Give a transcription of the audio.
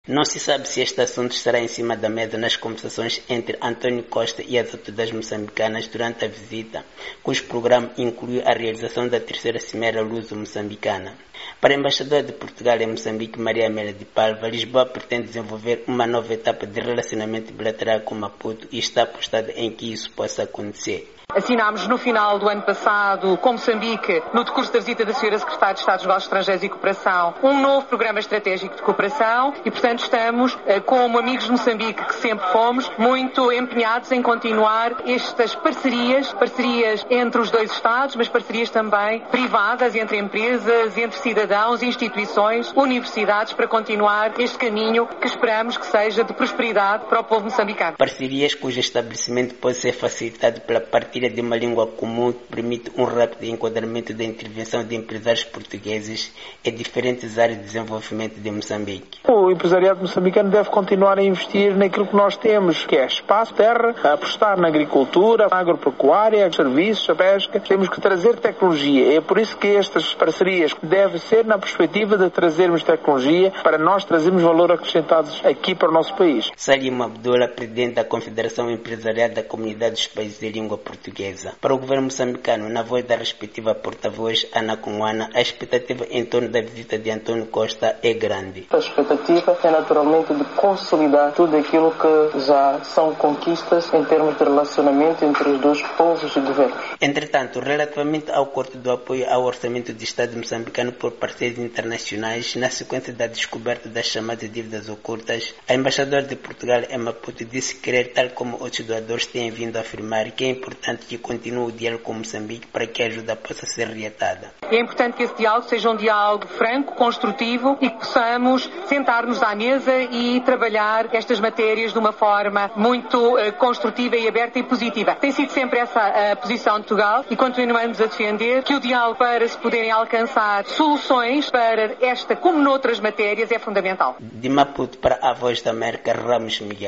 Não se sabe se este assunto estará em cima da mesa nas conversações entre António Costa e as autoridades moçambicanas durante a visita, cujo programa inclui a realização da terceira Cimeira Luso-Moçambicana. Para a embaixadora de Portugal em Moçambique, Maria Amélia de Paiva, Lisboa pretende desenvolver uma nova etapa de relacionamento bilateral com Maputo e está apostada em que isso possa acontecer. Assinámos no final do ano passado, com Moçambique, no decurso da visita da Sra. Secretária de Estado dos Negócios Estrangeiros e Cooperação, um novo programa estratégico de cooperação e, portanto, estamos, como amigos de Moçambique que sempre fomos, muito empenhados em continuar estas parcerias entre os dois Estados, mas parcerias também privadas, entre empresas, entre cidadãos, instituições, universidades, para continuar este caminho que esperamos que seja de prosperidade para o povo moçambicano. Parcerias cujo estabelecimento pode ser facilitado pela partilha de uma língua comum que permite um rápido enquadramento da intervenção de empresários portugueses em diferentes áreas de desenvolvimento de Moçambique. O empresariado moçambicano deve continuar a investir naquilo que nós temos, que é espaço, terra, a apostar na agricultura, na agropecuária, serviços, a pesca. Temos que trazer tecnologia. É por isso que estas parcerias devem ser na perspectiva de trazermos tecnologia para nós trazermos valor acrescentado aqui para o nosso país. Salim Abdullah, presidente da Confederação Empresarial da Comunidade dos Países de Língua Portuguesa. Para o governo moçambicano, na voz da respectiva porta-voz, Ana Conguana, a expectativa em torno da visita de António Costa é grande. A expectativa é naturalmente de consolidar tudo aquilo que já são conquistas em termos de relacionamento entre os dois povos e governos. Entretanto, relativamente ao corte do apoio ao orçamento de Estado moçambicano por parceiros internacionais, na sequência da descoberta das chamadas dívidas ocultas, a embaixadora de Portugal em Maputo disse querer, tal como outros doadores têm vindo a afirmar, que é importante que continue o diálogo com Moçambique para que a ajuda possa ser reatada. É importante que esse diálogo seja um diálogo franco, construtivo e que possamos sentar-nos à mesa e trabalhar estas matérias de uma forma muito construtiva e aberta e positiva. Tem sido sempre essa a posição de Portugal e continuamos a defender que o diálogo para se poderem alcançar soluções para esta, como noutras matérias, é fundamental. De Maputo para a Voz da América, Ramos Miguel.